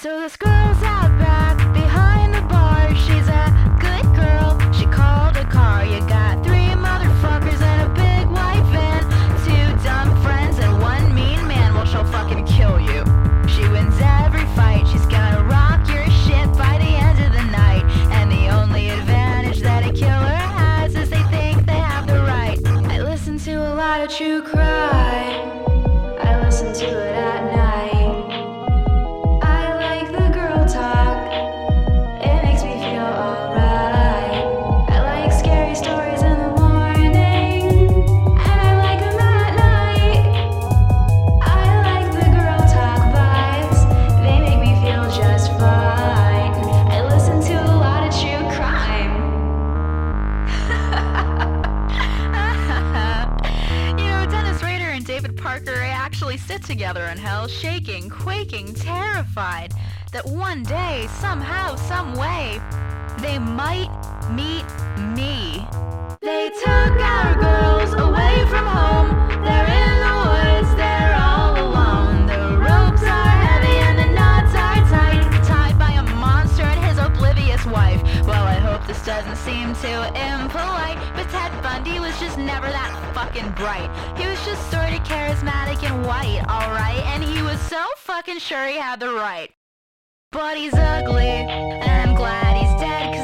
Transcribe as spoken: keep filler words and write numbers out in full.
So this girl's out back behind the bar. She's a good girl. She called a car. You got three motherfuckers and a big white van, two dumb friends and one mean man. Well, she'll fucking kill you. She wins every fight. She's gonna rock your shit by the end of the night. And the only advantage that a killer has is they think they have the right. I listen to a lot of true crime. I listen to it at night. Parker actually sit together in hell, shaking, quaking, terrified that one day, somehow, some way, they might meet me. They took our girls away from home. They're in the woods, they're all alone. The ropes are heavy and the knots are tight, tied by a monster and his oblivious wife. Well, I hope this doesn't seem too impolite, but Ted Bundy was just never that fucking bright. He was just sorta charismatic and white, alright, and he was so fucking sure he had the right. But he's ugly, and I'm glad he's dead, 'cause